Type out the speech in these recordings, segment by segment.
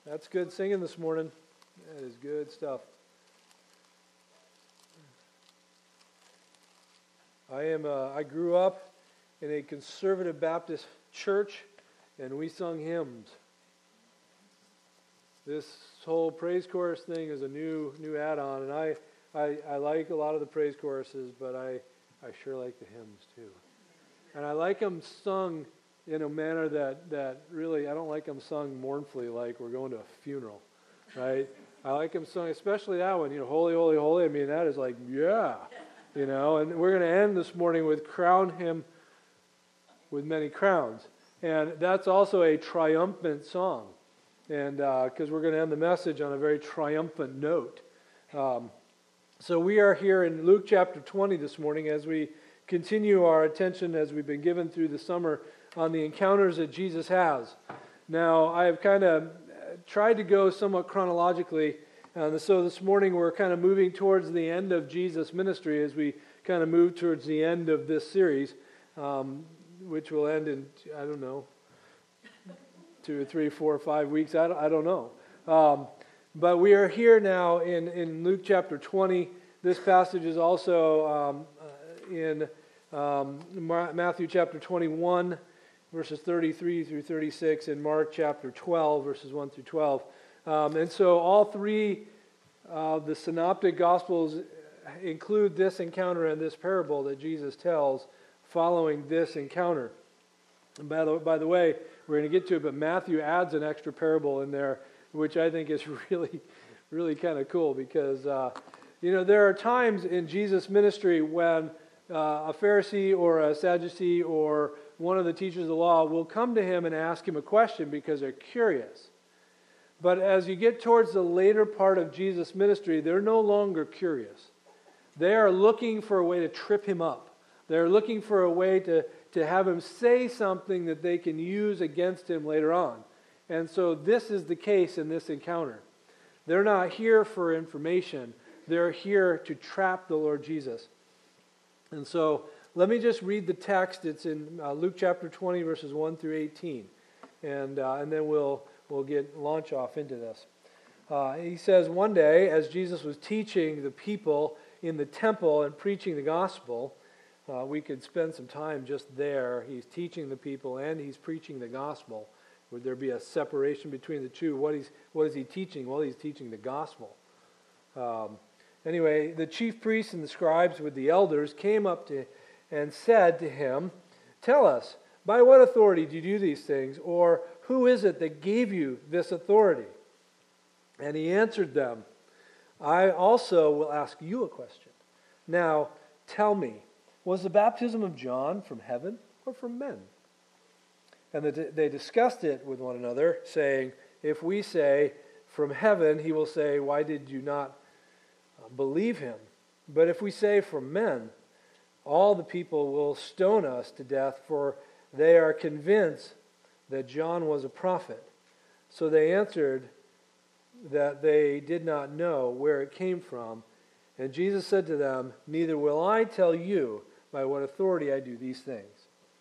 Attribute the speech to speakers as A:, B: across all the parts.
A: That's good singing this morning. That is good stuff. I grew up in a conservative Baptist church, and we sung hymns. This whole praise chorus thing is a new add-on, and I like a lot of the praise choruses, but I sure like the hymns too. And I like them sung in a manner that really, I don't like them sung mournfully like we're going to a funeral, right? I like them sung, especially that one, holy, holy, holy. I mean, that is like, yeah, and we're going to end this morning with Crown Him with Many Crowns. And that's also a triumphant song, and because we're going to end the message on a very triumphant note. So we are here in Luke chapter 20 this morning as we continue our attention, as we've been given through the summer, on the encounters that Jesus has. Now, I have kind of tried to go somewhat chronologically, so this morning we're kind of moving towards the end of Jesus' ministry as we kind of move towards the end of this series, which will end in, 2 or 3, 4 or 5 weeks, I don't know. But we are here now in Luke chapter 20. This passage is also in Matthew chapter 21, verses 33 through 36, and Mark chapter 12, verses 1 through 12. And so all three of the synoptic gospels include this encounter and this parable that Jesus tells following this encounter. And by the way, we're going to get to it, but Matthew adds an extra parable in there, which I think is really, really kind of cool because, there are times in Jesus' ministry when a Pharisee or a Sadducee or one of the teachers of the law will come to him and ask him a question because they're curious. But as you get towards the later part of Jesus' ministry, they're no longer curious. They are looking for a way to trip him up. They're looking for a way to have him say something that they can use against him later on. And so this is the case in this encounter. They're not here for information. They're here to trap the Lord Jesus. And so let me just read the text. It's in Luke chapter 20, verses 1 through 18. And then we'll launch off into this. He says, one day, as Jesus was teaching the people in the temple and preaching the gospel, we could spend some time just there. He's teaching the people and he's preaching the gospel. Would there be a separation between the two? What is he teaching? Well, he's teaching the gospel. Anyway, the chief priests and the scribes with the elders came up to and said to him, "Tell us, by what authority do you do these things? Or who is it that gave you this authority?" And he answered them, "I also will ask you a question. Now, tell me, was the baptism of John from heaven or from men?" And they discussed it with one another, saying, "If we say, from heaven, he will say, why did you not believe him? But if we say, from men, all the people will stone us to death, for they are convinced that John was a prophet." So they answered that they did not know where it came from. And Jesus said to them, "Neither will I tell you by what authority I do these things."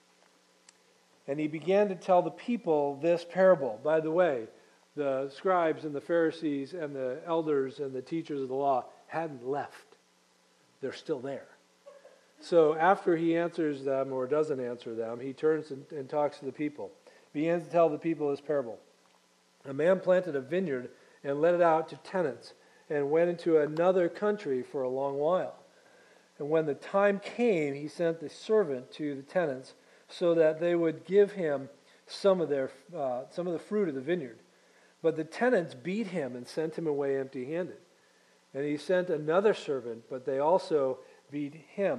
A: And he began to tell the people this parable. By the way, the scribes and the Pharisees and the elders and the teachers of the law hadn't left. They're still there. So after he answers them or doesn't answer them, he turns and talks to the people. He begins to tell the people this parable. A man planted a vineyard and let it out to tenants and went into another country for a long while. And when the time came, he sent the servant to the tenants so that they would give him some of the fruit of the vineyard. But the tenants beat him and sent him away empty-handed. And he sent another servant, but they also beat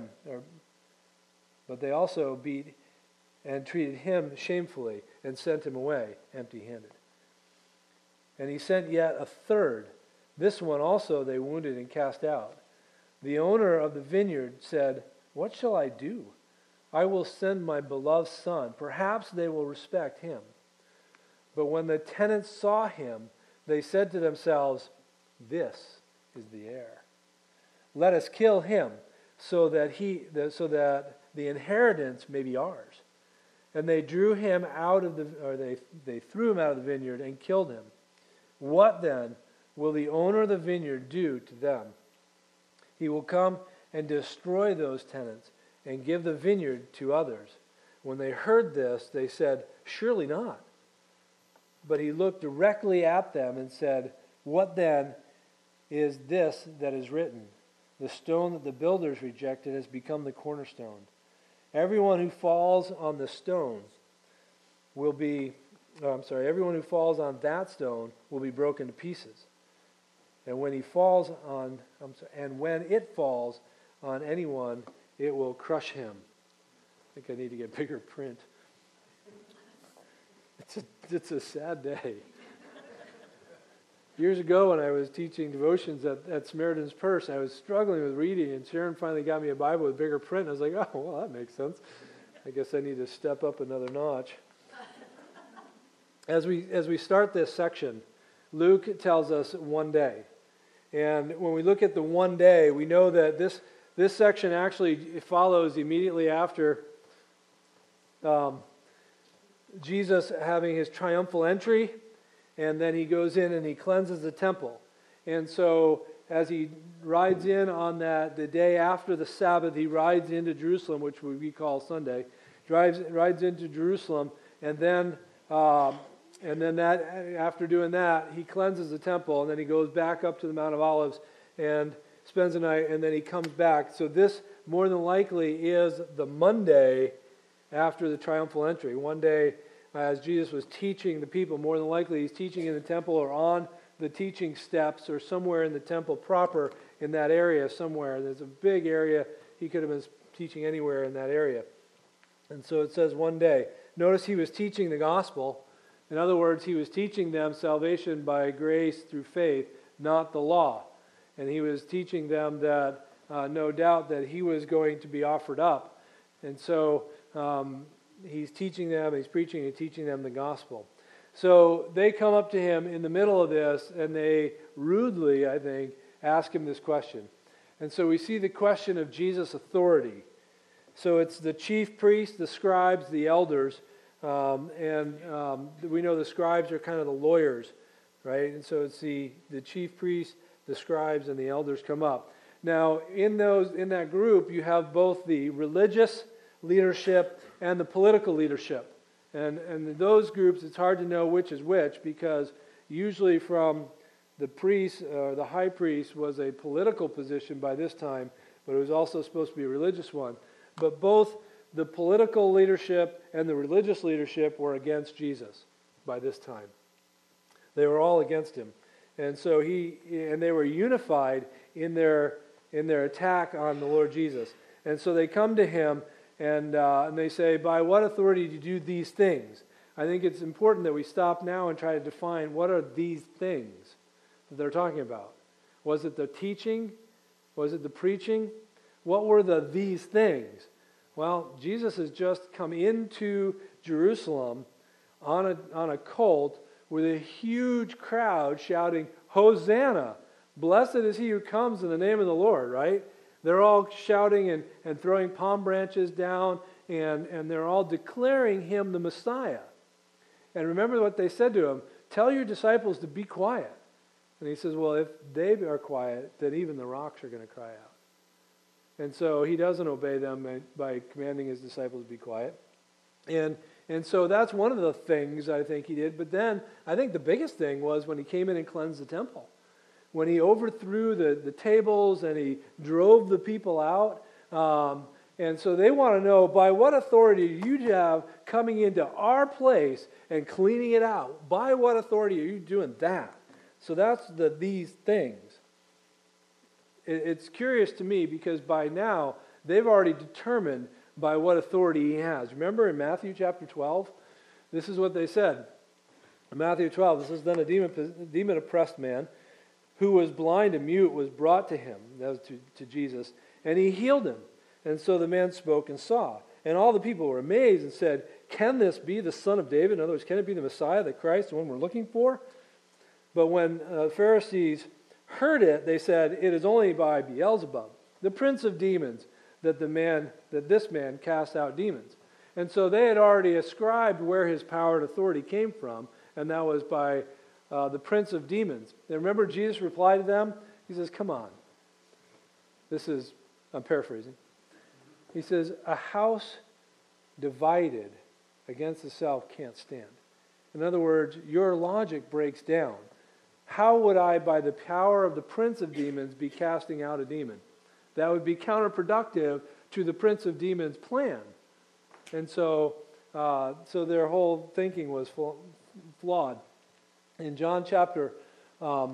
A: and treated him shamefully and sent him away empty-handed. And he sent yet a third. This one also they wounded and cast out. The owner of the vineyard said, "What shall I do? I will send my beloved son. Perhaps they will respect him." But when the tenants saw him, they said to themselves, "This is the heir. Let us kill him so that the inheritance may be ours." And they threw him out of the vineyard and killed him. What then will the owner of the vineyard do to them? He will come and destroy those tenants and give the vineyard to others. When they heard this, they said, surely not. But he looked directly at them and said, what then is this that is written? The stone that the builders rejected has become the cornerstone. Everyone who falls on the stone will be, everyone who falls on that stone will be broken to pieces. And when it falls on anyone, it will crush him. I think I need to get bigger print. It's a sad day. Years ago when I was teaching devotions at Samaritan's Purse, I was struggling with reading, and Sharon finally got me a Bible with bigger print. I was like, oh, well, that makes sense. I guess I need to step up another notch. As we start this section, Luke tells us one day. And when we look at the one day, we know that this section actually follows immediately after Jesus having his triumphal entry, and then he goes in and he cleanses the temple. And so as he rides in on the day after the Sabbath, he rides into Jerusalem, which we call Sunday, rides into Jerusalem, and then after doing that, he cleanses the temple, and then he goes back up to the Mount of Olives and spends the night, and then he comes back. So this, more than likely, is the Monday after the triumphal entry. One day, as Jesus was teaching the people, more than likely he's teaching in the temple or on the teaching steps or somewhere in the temple proper in that area somewhere. There's a big area. He could have been teaching anywhere in that area. And so it says one day. Notice he was teaching the gospel. In other words, he was teaching them salvation by grace through faith, not the law. And he was teaching them that, no doubt, that he was going to be offered up. And so he's teaching them, he's preaching and teaching them the gospel. So they come up to him in the middle of this, and they rudely, I think, ask him this question. And so we see the question of Jesus' authority. So it's the chief priests, the scribes, the elders, and we know the scribes are kind of the lawyers, right? And so it's the chief priests, the scribes, and the elders come up. Now, in that group, you have both the religious leadership and the political leadership. And in those groups, it's hard to know which is which, because usually from the priest, the high priest was a political position by this time, but it was also supposed to be a religious one. But both the political leadership and the religious leadership were against Jesus by this time. They were all against him. And so they were unified in their attack on the Lord Jesus. And so they come to him and they say, by what authority do you do these things? I think it's important that we stop now and try to define what are these things that they're talking about. Was it the teaching? Was it the preaching? What were these things? Well, Jesus has just come into Jerusalem on a colt with a huge crowd shouting, Hosanna! Blessed is he who comes in the name of the Lord, right? They're all shouting and throwing palm branches down, and they're all declaring him the Messiah. And remember what they said to him, tell your disciples to be quiet. And he says, well, if they are quiet, then even the rocks are going to cry out. And so he doesn't obey them by commanding his disciples to be quiet. And so that's one of the things I think he did. But then I think the biggest thing was when he came in and cleansed the temple. When he overthrew the tables and he drove the people out. And so they want to know, by what authority do you have coming into our place and cleaning it out? By what authority are you doing that? So that's these things. It's curious to me because by now they've already determined by what authority he has. Remember in Matthew chapter 12? This is what they said. In Matthew 12, this is then a demon-oppressed man who was blind and mute was brought to him, that was to Jesus, and he healed him. And so the man spoke and saw. And all the people were amazed and said, can this be the Son of David? In other words, can it be the Messiah, the Christ, the one we're looking for? But when Pharisees heard it, they said, it is only by Beelzebub, the prince of demons, that this man cast out demons. And so they had already ascribed where his power and authority came from, and that was by the prince of demons. And remember Jesus replied to them? He says, come on. I'm paraphrasing. He says, a house divided against itself can't stand. In other words, your logic breaks down. How would I, by the power of the prince of demons, be casting out a demon? That would be counterproductive to the prince of demons' plan. And so their whole thinking was flawed. In John chapter 9,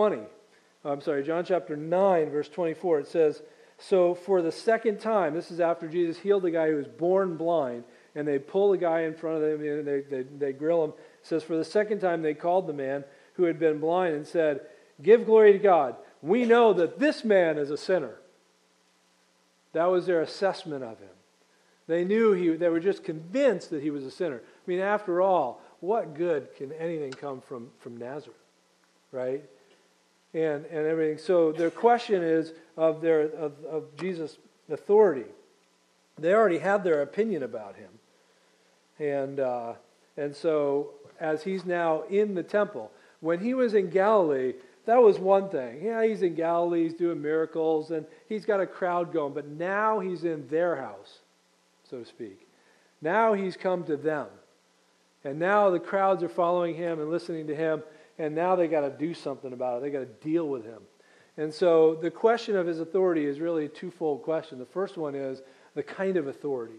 A: verse 24, it says, so for the second time, this is after Jesus healed the guy who was born blind, and they pull the guy in front of them, and they grill him. It says, for the second time they called the man who had been blind and said, give glory to God. We know that this man is a sinner. That was their assessment of him. They they were just convinced that he was a sinner. I mean, after all, what good can anything come from Nazareth, right? And everything. So their question is of Jesus' authority. They already had their opinion about him. And so as he's now in the temple, when he was in Galilee, that was one thing. Yeah, he's in Galilee, he's doing miracles, and he's got a crowd going. But now he's in their house, so to speak. Now he's come to them. And now the crowds are following him and listening to him, and now they got to do something about it. They got to deal with him. And so the question of his authority is really a twofold question. The first one is the kind of authority.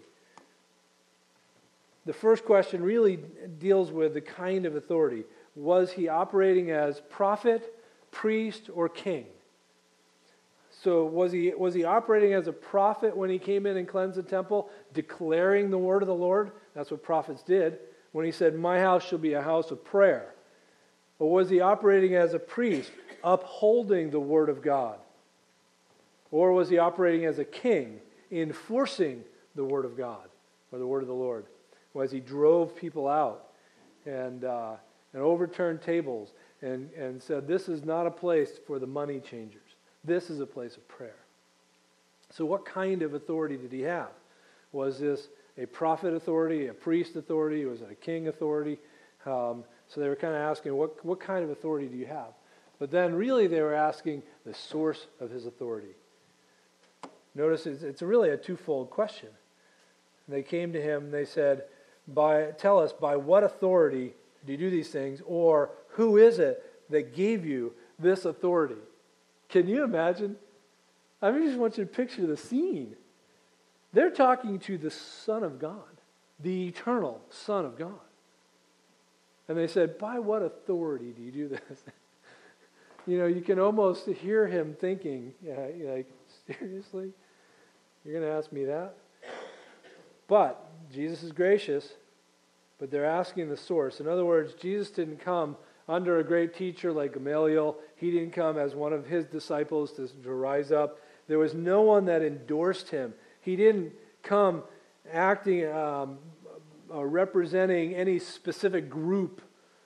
A: The first question really deals with the kind of authority. Was he operating as prophet, priest, or king? So was he operating as a prophet when he came in and cleansed the temple, declaring the word of the Lord? That's what prophets did when he said, my house shall be a house of prayer. Or was he operating as a priest, upholding the word of God? Or was he operating as a king, enforcing the word of God, or the word of the Lord? Or as he drove people out and overturned tables and said, this is not a place for the money changers. This is a place of prayer. So what kind of authority did he have? Was this a prophet authority, a priest authority? Was it a king authority? So they were kind of asking, what kind of authority do you have? But then really they were asking the source of his authority. Notice it's really a twofold question. They came to him and they said, tell us, by what authority do you do these things? Or who is it that gave you this authority? Can you imagine? I just want you to picture the scene. They're talking to the Son of God, the eternal Son of God. And they said, by what authority do you do this? You can almost hear him thinking, like, seriously? You're going to ask me that? But Jesus is gracious, but they're asking the source. In other words, Jesus didn't come under a great teacher like Gamaliel. He didn't come as one of his disciples to rise up. There was no one that endorsed him. He didn't come acting representing any specific group.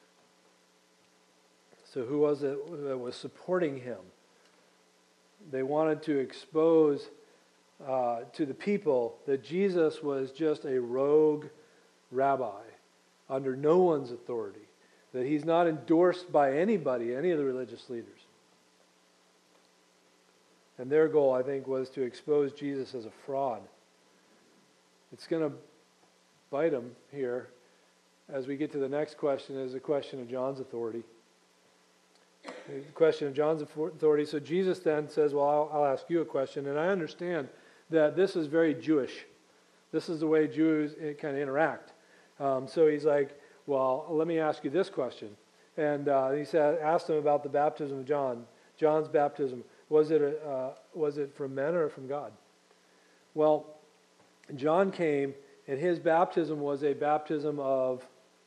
A: So who was it that was supporting him? They wanted to expose to the people that Jesus was just a rogue rabbi under no one's authority, that he's not endorsed by anybody, any of the religious leaders. And their goal, I think, was to expose Jesus as a fraud. It's going to bite them here as we get to the next question, is the question of John's authority. The question of John's authority. So Jesus then says, well, I'll ask you a question. And I understand that this is very Jewish. This is the way Jews kind of interact. So he's like, well, let me ask you this question. And he asked him about the baptism of John. John's baptism. Was it from men or from God? Well, John came, and his baptism was a baptism of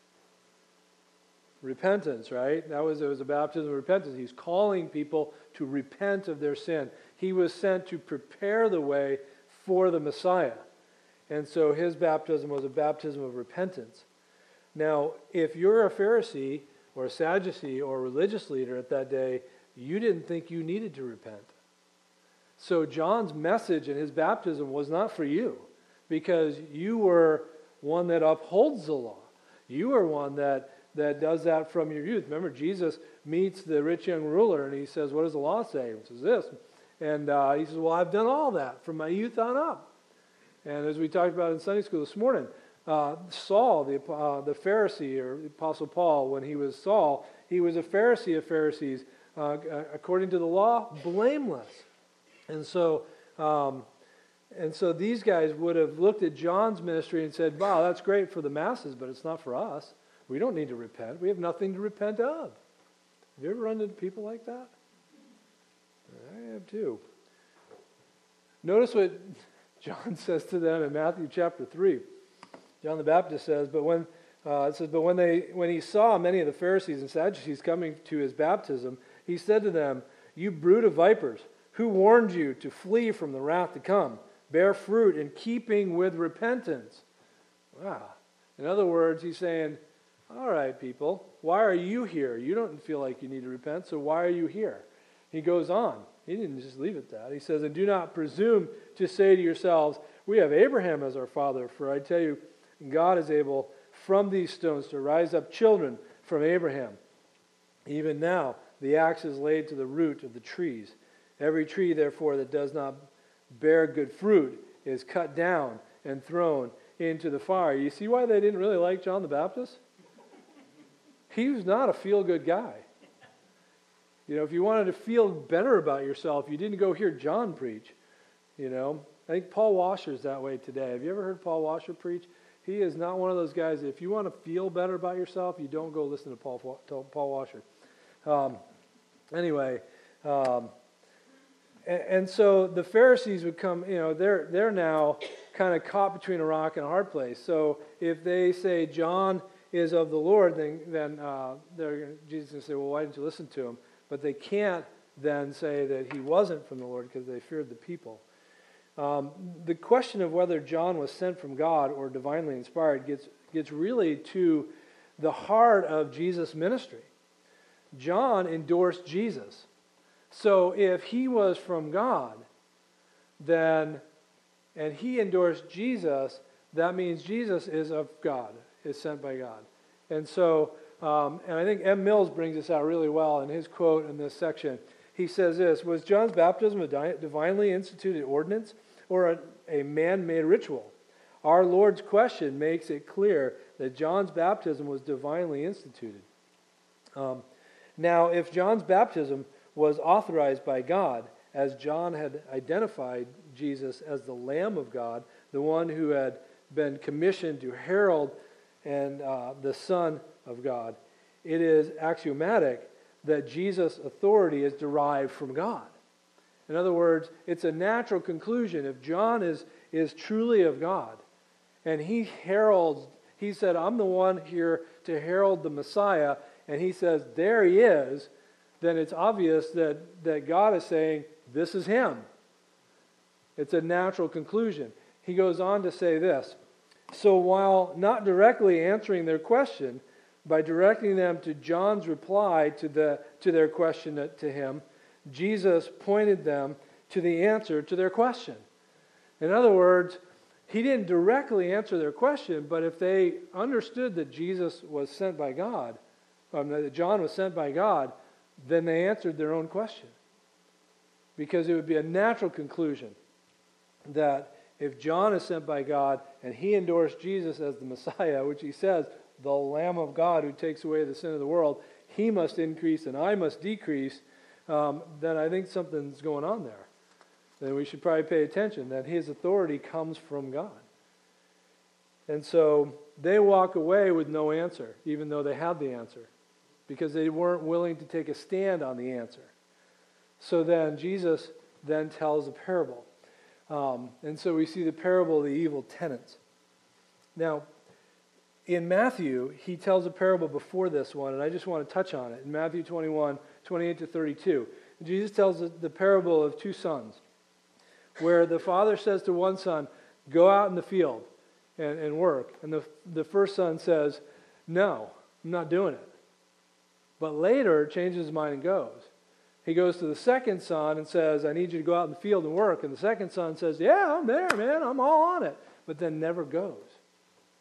A: repentance, right? It was a baptism of repentance. He's calling people to repent of their sin. He was sent to prepare the way for the Messiah. And so his baptism was a baptism of repentance. Now, if you're a Pharisee or a Sadducee or a religious leader at that day, you didn't think you needed to repent. So John's message and his baptism was not for you, because you were one that upholds the law. You were one that that does that from your youth. Remember, Jesus meets the rich young ruler, and he says, what does the law say? He says this. And he says, well, I've done all that from my youth on up. And as we talked about in Sunday school this morning, Saul, the Pharisee, or Apostle Paul, when he was Saul, he was a Pharisee of Pharisees, according to the law, blameless. And so these guys would have looked at John's ministry and said, wow, that's great for the masses, but it's not for us. We don't need to repent. We have nothing to repent of. Have you ever run into people like that? I have too. Notice what John says to them in Matthew chapter 3. John the Baptist says, but when he saw many of the Pharisees and Sadducees coming to his baptism, he said to them, you brood of vipers, who warned you to flee from the wrath to come? Bear fruit in keeping with repentance. Wow. In other words, he's saying, all right, people, why are you here? You don't feel like you need to repent, so why are you here? He goes on. He didn't just leave it at that. He says, and do not presume to say to yourselves, we have Abraham as our father, for I tell you, God is able from these stones to rise up children from Abraham. Even now, the axe is laid to the root of the trees. Every tree, therefore, that does not bear good fruit is cut down and thrown into the fire. You see why they didn't really like John the Baptist? He was not a feel-good guy. You know, if you wanted to feel better about yourself, you didn't go hear John preach. You know, I think Paul Washer's that way today. Have you ever heard Paul Washer preach? He is not one of those guys that if you want to feel better about yourself, you don't go listen to Paul Washer. And so the Pharisees would come, you know, they're now kind of caught between a rock and a hard place. So if they say John is of the Lord, then Jesus is going to say, well, why didn't you listen to him? But they can't then say that he wasn't from the Lord because they feared the people. The question of whether John was sent from God or divinely inspired gets really to the heart of Jesus' ministry. John endorsed Jesus. So if he was from God, and he endorsed Jesus, that means Jesus is of God, is sent by God. And so, and I think M. Mills brings this out really well in his quote in this section. He says this, was John's baptism a divinely instituted ordinance or a man-made ritual? Our Lord's question makes it clear that John's baptism was divinely instituted. Now, if John's baptism was authorized by God, as John had identified Jesus as the Lamb of God, the one who had been commissioned to herald and the Son of God, it is axiomatic that Jesus' authority is derived from God. In other words, it's a natural conclusion. If John is truly of God, and he said, I'm the one here to herald the Messiah, and he says, there he is, then it's obvious that God is saying, this is him. It's a natural conclusion. He goes on to say this, so while not directly answering their question, by directing them to John's reply to their question to him, Jesus pointed them to the answer to their question. In other words, he didn't directly answer their question, but if they understood that Jesus was sent by God, that John was sent by God, then they answered their own question. Because it would be a natural conclusion that if John is sent by God and he endorsed Jesus as the Messiah, which he says, the Lamb of God who takes away the sin of the world, he must increase and I must decrease, then I think something's going on there. Then we should probably pay attention that his authority comes from God. And so they walk away with no answer, even though they had the answer, because they weren't willing to take a stand on the answer. So then Jesus then tells a parable. And so we see the parable of the evil tenants. Now, in Matthew, he tells a parable before this one, and I just want to touch on it. In Matthew 21, 28 to 32, Jesus tells the parable of two sons, where the father says to one son, go out in the field and work. And the first son says, no, I'm not doing it. But later changes his mind and goes. He goes to the second son and says, I need you to go out in the field and work. And the second son says, yeah, I'm there, man. I'm all on it. But then never goes.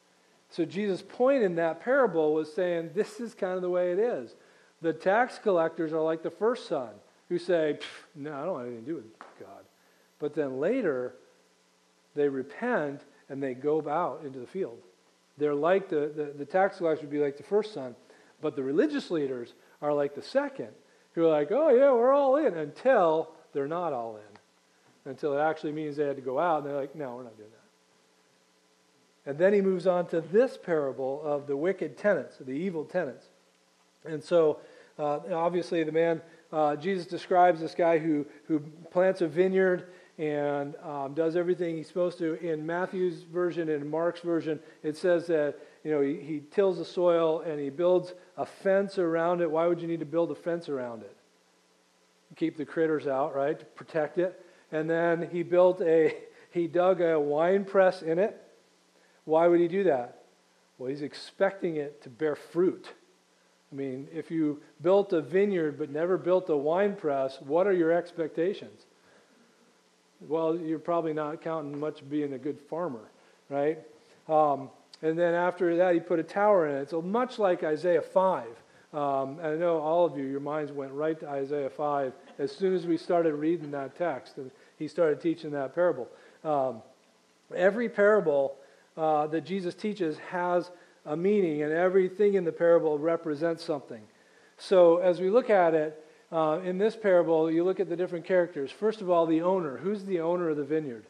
A: So Jesus' point in that parable was saying, this is kind of the way it is. The tax collectors are like the first son, who say, no, I don't want anything to do with God. But then later, they repent and they go out into the field. They're like the tax collectors would be like the first son, but the religious leaders are like the second, who are like, oh yeah, we're all in, until they're not all in. Until it actually means they had to go out, and they're like, no, we're not doing that. And then he moves on to this parable of the wicked tenants, the evil tenants. And so, obviously, the man, Jesus describes this guy who plants a vineyard and does everything he's supposed to. In Matthew's version and Mark's version, it says that he tills the soil and he builds a fence around it. Why would you need to build a fence around it? Keep the critters out, right? To protect it. And then he dug a wine press in it. Why would he do that? Well, he's expecting it to bear fruit. I mean, if you built a vineyard but never built a wine press, what are your expectations? Well, you're probably not counting much being a good farmer, right? And then after that, he put a tower in it. So much like Isaiah 5. And I know all of you, your minds went right to Isaiah 5 as soon as we started reading that text and he started teaching that parable. Every parable that Jesus teaches has a meaning, and everything in the parable represents something. So as we look at it, in this parable, you look at the different characters. First of all, the owner. Who's the owner of the vineyard?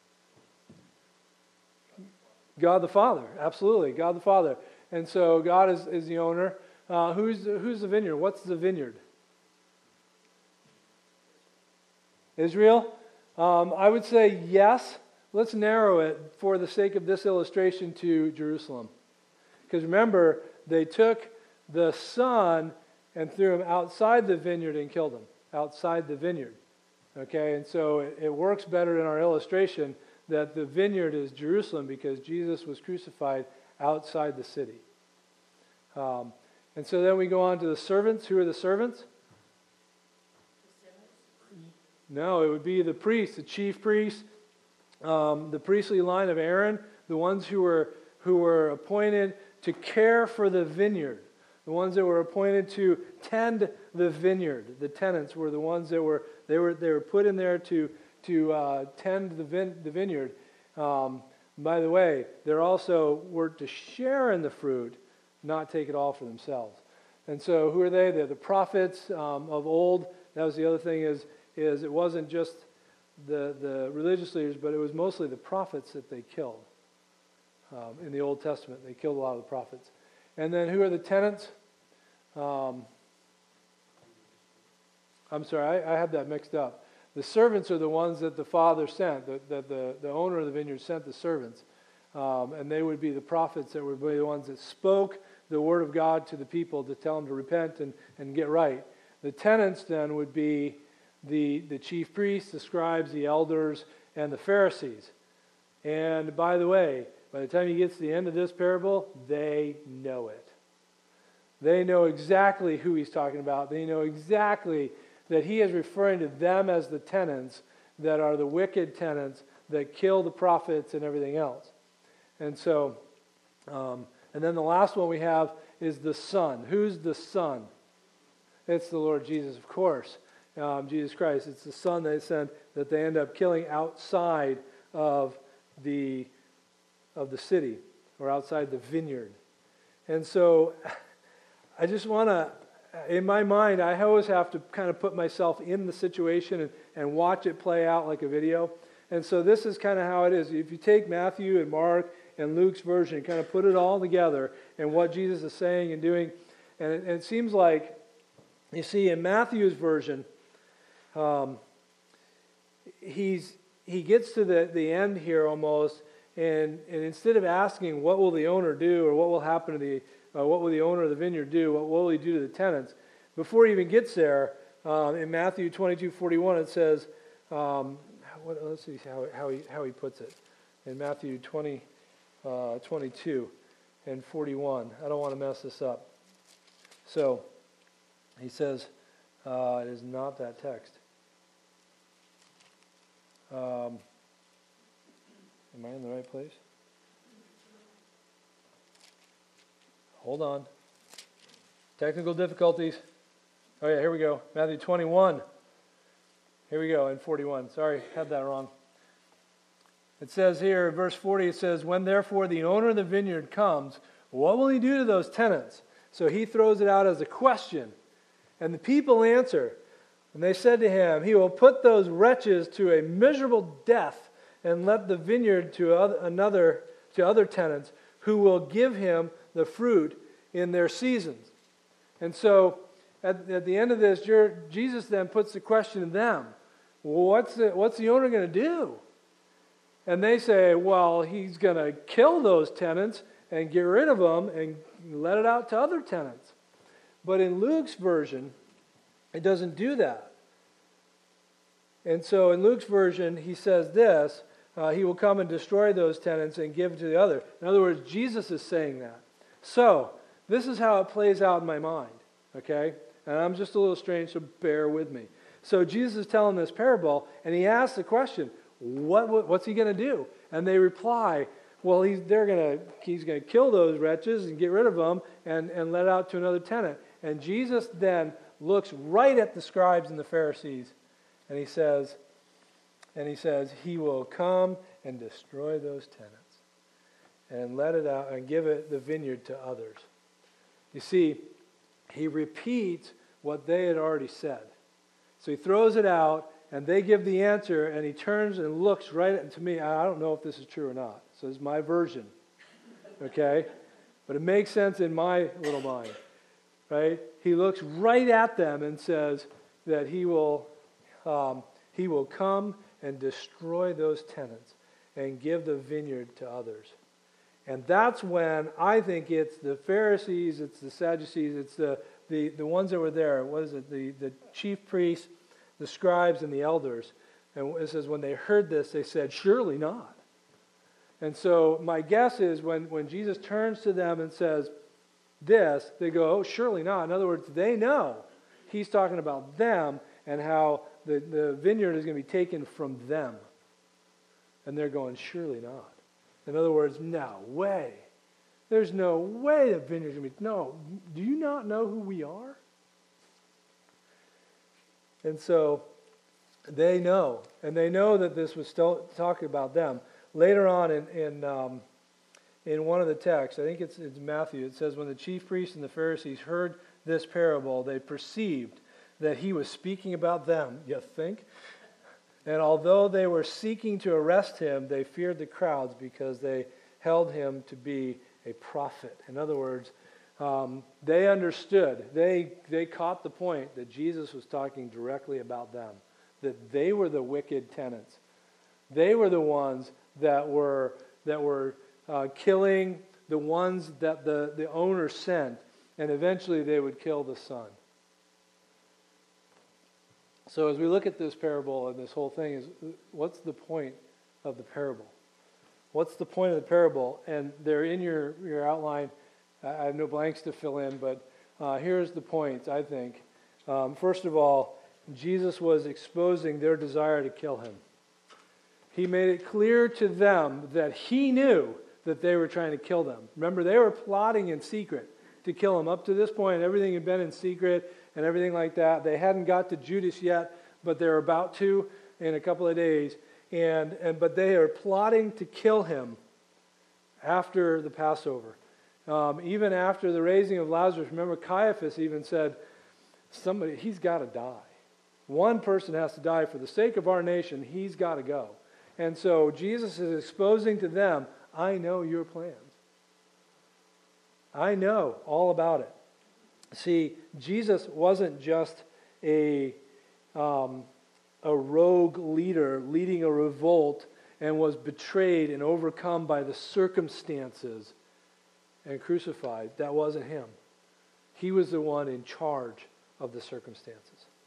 A: God the Father. Absolutely, God the Father. And so God is the owner. Who's the vineyard? What's the vineyard? Israel? I would say yes. Let's narrow it for the sake of this illustration to Jerusalem. Because remember, they took the son and threw him outside the vineyard and killed him. Outside the vineyard. Okay, and so it works better in our illustration that the vineyard is Jerusalem because Jesus was crucified outside the city. And so then we go on to the servants. Who are the servants? No, it would be the priests, the chief priests, the priestly line of Aaron, the ones who were appointed to care for the vineyard, the ones that were appointed to tend the vineyard. The tenants were the ones that were put in there to tend the vineyard. By the way, they're also were to share in the fruit, not take it all for themselves. And so who are they? They're the prophets of old. That was the other thing is it wasn't just the religious leaders, but it was mostly the prophets that they killed. In the Old Testament, they killed a lot of the prophets. And then who are the tenants? I'm sorry, I have that mixed up. The servants are the ones that the father sent, that the owner of the vineyard sent the servants. And they would be the prophets that would be the ones that spoke the word of God to the people to tell them to repent and get right. The tenants then would be the chief priests, the scribes, the elders, and the Pharisees. And by the way, by the time he gets to the end of this parable, they know it. They know exactly who he's talking about. They know exactly that he is referring to them as the tenants that are the wicked tenants that kill the prophets and everything else. And so, and then the last one we have is the Son. Who's the Son? It's the Lord Jesus, of course. Jesus Christ. It's the Son they sent that they end up killing outside of the city or outside the vineyard. And so I just want to, in my mind, I always have to kind of put myself in the situation and watch it play out like a video. And so this is kind of how it is. If you take Matthew and Mark and Luke's version and kind of put it all together and what Jesus is saying and doing, and it seems like, you see, in Matthew's version, he gets to the end here almost, and instead of asking what will the owner do or what will happen to what will the owner of the vineyard do, what will he do to the tenants, before he even gets there, in Matthew 22:41 it says, let's see how he puts it. In Matthew 22 and 41, I don't want to mess this up. So he says, it is not that text. Am I in the right place? Hold on. Technical difficulties. Oh yeah, here we go. Matthew 21. Here we go, in 41. Sorry, had that wrong. It says here, verse 40, it says, when therefore the owner of the vineyard comes, what will he do to those tenants? So he throws it out as a question. And the people answer, and they said to him, he will put those wretches to a miserable death and let the vineyard to other tenants who will give him the fruit in their seasons. And so at the end of this, Jesus then puts the question to them, well, what's the owner going to do? And they say, well, he's going to kill those tenants and get rid of them and let it out to other tenants. But in Luke's version, it doesn't do that. And so in Luke's version, he says this, he will come and destroy those tenants and give it to the other. In other words, Jesus is saying that. So this is how it plays out in my mind, okay? And I'm just a little strange, so bear with me. So Jesus is telling this parable, and he asks the question, what's he going to do? And they reply, well, he's going to kill those wretches and get rid of them and let it out to another tenant. And Jesus then looks right at the scribes and the Pharisees, and he says, he will come and destroy those tenants and let it out and give it the vineyard to others. You see, he repeats what they had already said. So he throws it out, and they give the answer, and he turns and looks right at me. I don't know if this is true or not. So it's my version, okay? But it makes sense in my little mind, right? He looks right at them and says that he will come and destroy those tenants and give the vineyard to others. And that's when I think it's the Pharisees, it's the Sadducees, it's the ones that were there. What is it? The chief priests, the scribes, and the elders. And it says when they heard this, they said, surely not. And so my guess is when Jesus turns to them and says this, they go, oh, surely not. In other words, they know he's talking about them and how the vineyard is going to be taken from them. And they're going, surely not. In other words, no way. There's no way the vineyard's going to be... No, do you not know who we are? And so they know. And they know that this was still talking about them. Later on in one of the texts, I think it's Matthew, it says, when the chief priests and the Pharisees heard this parable, they perceived that he was speaking about them. You think? And although they were seeking to arrest him, they feared the crowds because they held him to be a prophet. In other words, they understood. They caught the point that Jesus was talking directly about them, that they were the wicked tenants. They were the ones that were killing the ones that the owner sent, and eventually they would kill the son. So as we look at this parable and this whole thing, is what's the point of the parable? What's the point of the parable? And they're in your outline. I have no blanks to fill in, but here's the point, I think. First of all, Jesus was exposing their desire to kill him. He made it clear to them that he knew that they were trying to kill them. Remember, they were plotting in secret to kill him. Up to this point, everything had been in secret and everything like that. They hadn't got to Judas yet, but they're about to in a couple of days. But they are plotting to kill him after the Passover. Even after the raising of Lazarus, remember Caiaphas even said, he's got to die. One person has to die for the sake of our nation. He's got to go. And so Jesus is exposing to them, I know your plans. I know all about it. See, Jesus wasn't just a rogue leader leading a revolt and was betrayed and overcome by the circumstances and crucified. That wasn't him. He was the one in charge of the circumstances.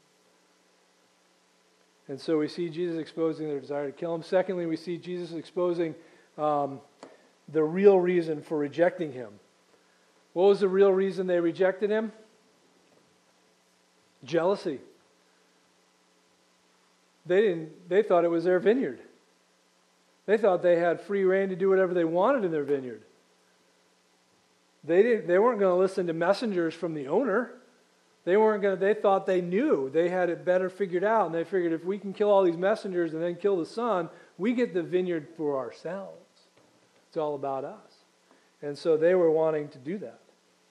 A: And so we see Jesus exposing their desire to kill him. Secondly, we see Jesus exposing the real reason for rejecting him. What was the real reason they rejected him? Jealousy. They thought it was their vineyard. They thought they had free reign to do whatever they wanted in their vineyard. They weren't going to listen to messengers from the owner. They thought they knew. They had it better figured out, and they figured if we can kill all these messengers and then kill the son, we get the vineyard for ourselves. It's all about us. And so they were wanting to do that.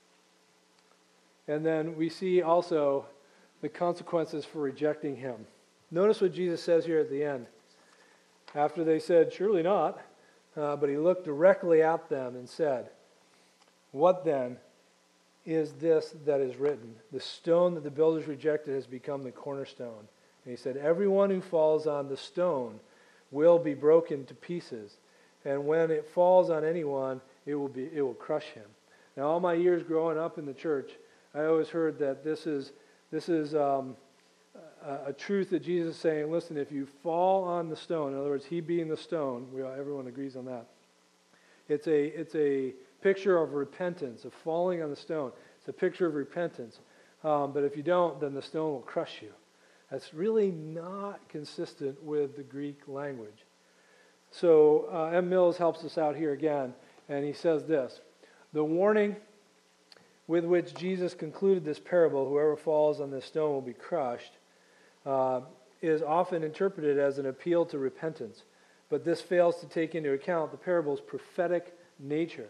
A: And then we see also the consequences for rejecting him. Notice what Jesus says here at the end. After they said, surely not, but he looked directly at them and said, what then is this that is written? The stone that the builders rejected has become the cornerstone. And he said, everyone who falls on the stone will be broken to pieces. And when it falls on anyone, it will crush him. Now, all my years growing up in the church, I always heard that this is a truth that Jesus is saying, listen, if you fall on the stone, in other words, he being the stone, everyone agrees on that. It's a picture of repentance, of falling on the stone. It's a picture of repentance. But if you don't, then the stone will crush you. That's really not consistent with the Greek language. So M. Mills helps us out here again, and he says this: the warning with which Jesus concluded this parable, whoever falls on this stone will be crushed, is often interpreted as an appeal to repentance. But this fails to take into account the parable's prophetic nature.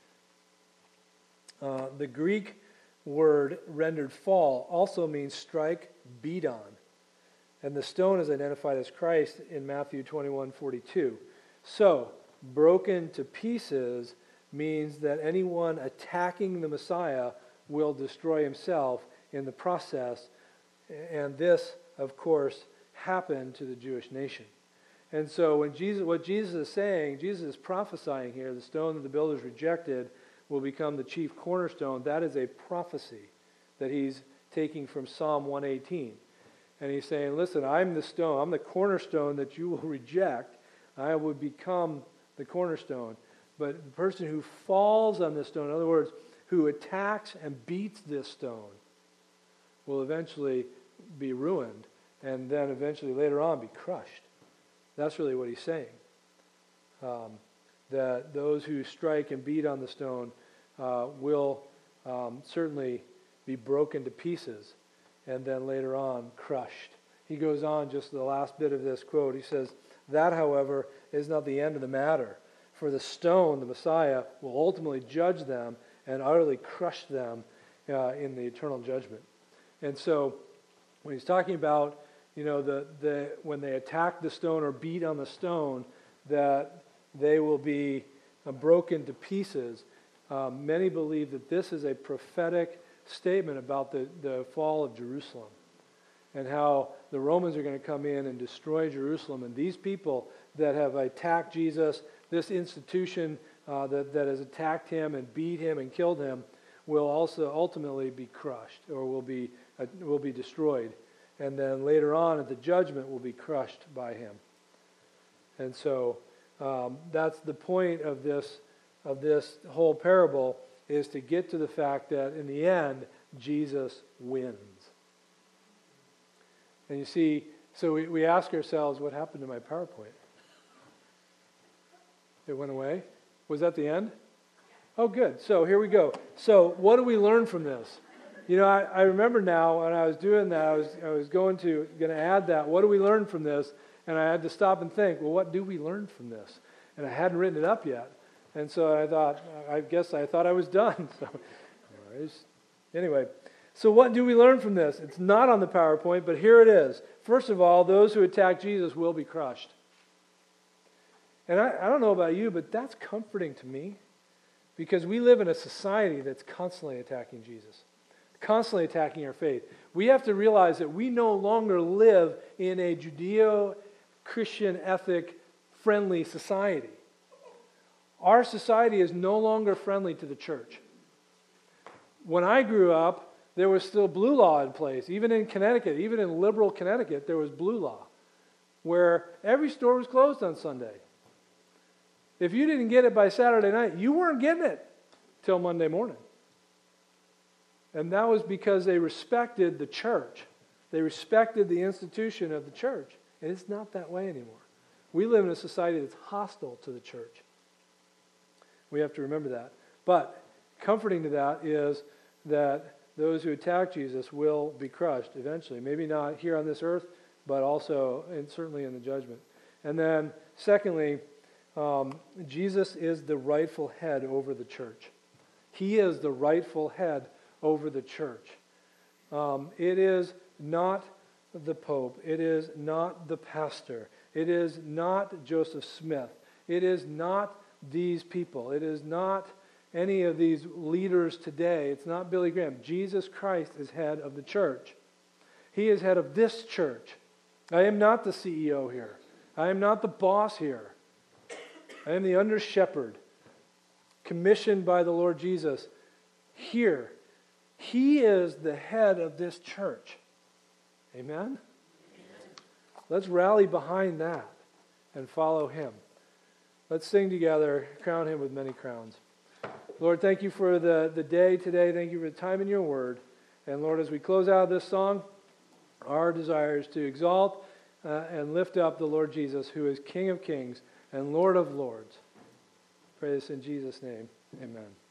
A: The Greek word rendered fall also means strike, beat on. And the stone is identified as Christ in Matthew 21:42. So, broken to pieces means that anyone attacking the Messiah will destroy himself in the process. And this, of course, happened to the Jewish nation. And so what Jesus is saying, Jesus is prophesying here, the stone that the builders rejected will become the chief cornerstone. That is a prophecy that he's taking from Psalm 118. And he's saying, listen, I'm the stone, I'm the cornerstone that you will reject. I will become the cornerstone. But the person who falls on this stone, in other words, who attacks and beats this stone, will eventually be ruined, and then eventually later on be crushed. That's really what he's saying. That those who strike and beat on the stone will certainly be broken to pieces, and then later on crushed. He goes on, just the last bit of this quote, he says, that, however, is not the end of the matter. For the stone, the Messiah, will ultimately judge them and utterly crush them in the eternal judgment. And so, when he's talking about, when they attack the stone or beat on the stone, that they will be broken to pieces, many believe that this is a prophetic statement about the fall of Jerusalem and how the Romans are going to come in and destroy Jerusalem. And these people that have attacked Jesus, this institution that has attacked him and beat him and killed him, will also ultimately be crushed or will be destroyed. And then later on at the judgment will be crushed by him. And so that's the point of this whole parable, is to get to the fact that in the end, Jesus wins. And you see, so we ask ourselves, what happened to my PowerPoint? It went away? Was that the end? Oh, good. So here we go. So what do we learn from this? I remember now when I was doing that, I was going to add that. What do we learn from this? And I had to stop and think, well, what do we learn from this? And I hadn't written it up yet. And so I thought I was done. So anyway, so what do we learn from this? It's not on the PowerPoint, but here it is. First of all, those who attack Jesus will be crushed. And I don't know about you, but that's comforting to me, because we live in a society that's constantly attacking Jesus, constantly attacking our faith. We have to realize that we no longer live in a Judeo-Christian ethic friendly society. Our society is no longer friendly to the church. When I grew up, there was still blue law in place. Even in Connecticut, even in liberal Connecticut, there was blue law, where every store was closed on Sunday. If you didn't get it by Saturday night, you weren't getting it till Monday morning. And that was because they respected the church. They respected the institution of the church. And it's not that way anymore. We live in a society that's hostile to the church. We have to remember that. But comforting to that is that those who attack Jesus will be crushed eventually. Maybe not here on this earth, but also and certainly in the judgment. And then, secondly, Jesus is the rightful head over the church. He is the rightful head over the church. It is not the Pope. It is not the pastor. It is not Joseph Smith. It is not these people. It is not any of these leaders today. It's not Billy Graham. Jesus Christ is head of the church. He is head of this church. I am not the CEO here. I am not the boss here. I am the under shepherd, commissioned by the Lord Jesus here. He is the head of this church. Amen? Let's rally behind that and follow him. Let's sing together, crown him with many crowns. Lord, thank you for the day today. Thank you for the time in your word. And Lord, as we close out this song, our desire is to exalt and lift up the Lord Jesus, who is King of kings and Lord of lords. Pray this in Jesus' name. Amen.